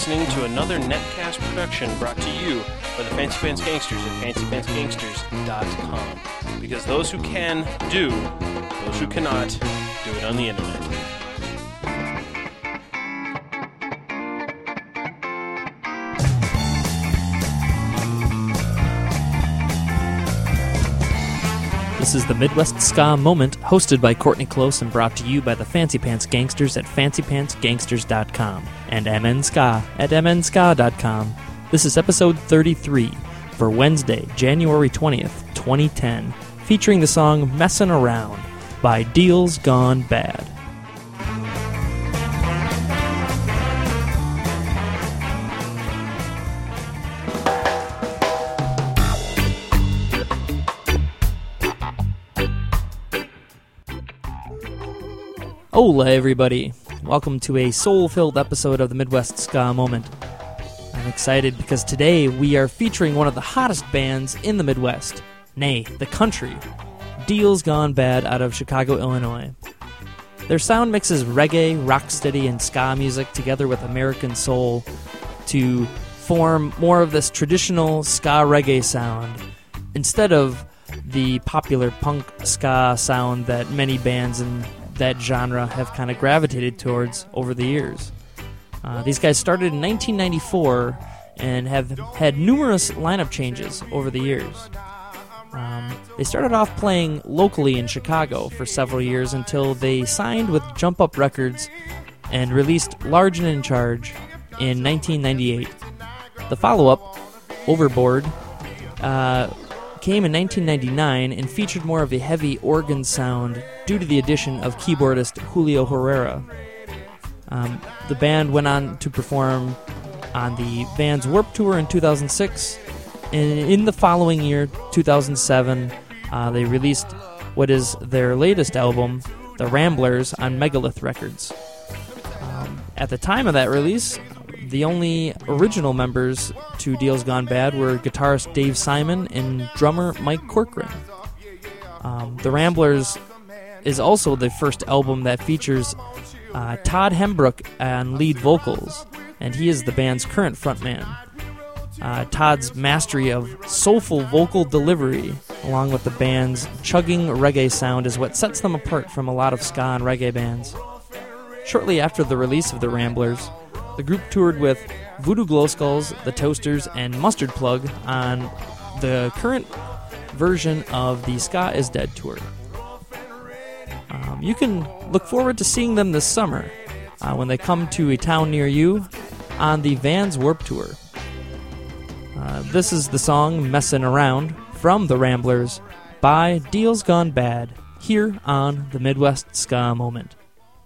listening to another Netcast production brought to you by the Fancy Pants Gangsters at fancypantsgangsters.com. Because those who can, do. Those who cannot, do it on the internet. This is the Midwest Ska Moment, hosted by Courtney Close and brought to you by the Fancy Pants Gangsters at fancypantsgangsters.com and MNSka at mnska.com. This is episode 33 for Wednesday, January 20th, 2010, featuring the song Messin' Around by Deals Gone Bad. Hola everybody, welcome to a soul-filled episode of the Midwest Ska Moment. I'm excited because today we are featuring one of the hottest bands in the Midwest, nay, the country, Deals Gone Bad out of Chicago, Illinois. Their sound mixes reggae, rocksteady, and ska music together with American soul to form more of this traditional ska reggae sound instead of the popular punk ska sound that many bands in that genre have kind of gravitated towards over the years. These guys started in 1994 and have had numerous lineup changes over the years. They started off playing locally in Chicago for several years until they signed with Jump Up Records and released Large and in Charge in 1998. The follow-up, Overboard, came in 1999 and featured more of a heavy organ sound due to the addition of keyboardist Julio Herrera. The band went on to perform on the Vans Warped Tour in 2006, and in the following year, 2007, they released what is their latest album, The Ramblers, on Megalith Records. At the time of that release, the only original members to Deals Gone Bad were guitarist Dave Simon and drummer Mike Corcoran. The Ramblers is also the first album that features Todd Hembrook on lead vocals, and he is the band's current frontman. Todd's mastery of soulful vocal delivery, along with the band's chugging reggae sound, is what sets them apart from a lot of ska and reggae bands. Shortly after the release of the Ramblers, the group toured with Voodoo Glow Skulls, The Toasters, and Mustard Plug on the current version of the Ska Is Dead tour. You can look forward to seeing them this summer when they come to a town near you on the Vans Warped Tour. This is the song Messin' Around from The Ramblers by Deals Gone Bad here on the Midwest Ska Moment.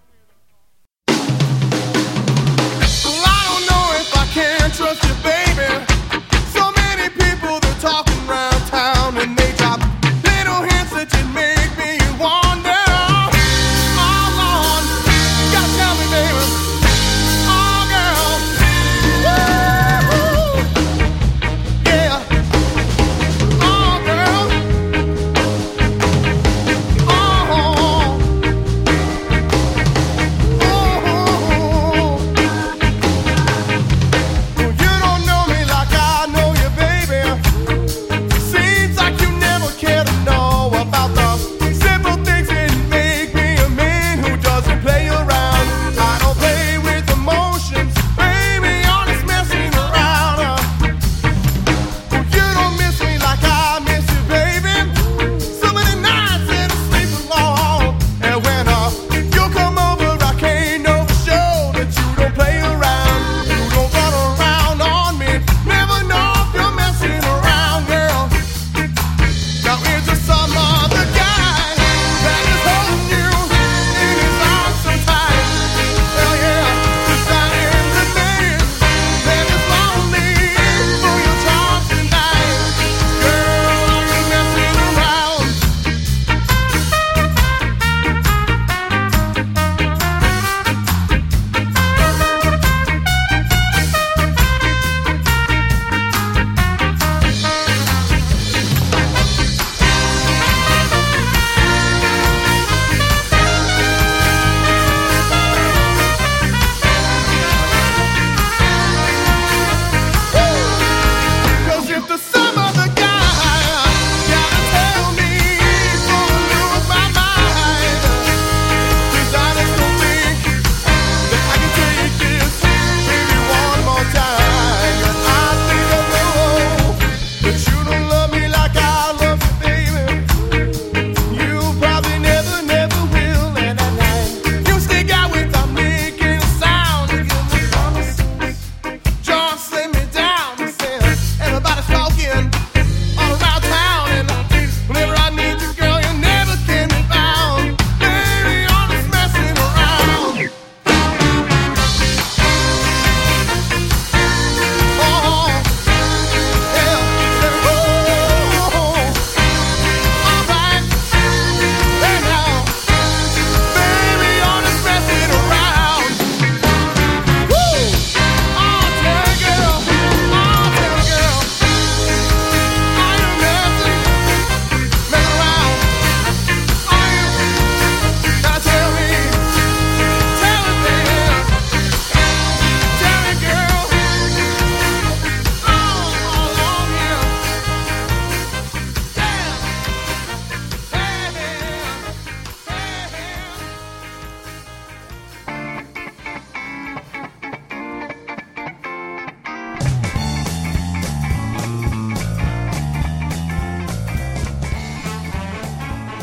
Trust you, baby. So many people, they're talking around town, and they drop little hints that you make me wonder. Oh, Lord, you gotta tell me, baby. Oh, girl. Woo-hoo. Yeah. Oh, girl. Oh.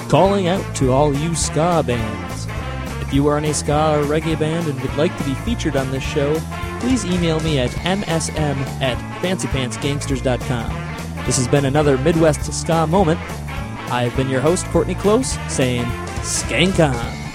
calling out to all you ska bands. If you are in a ska or reggae band and would like to be featured on this show, please email me at msm@fancypantsgangsters.com. This has been another Midwest Ska Moment. I've been your host, Courtney Close, saying, Skank on!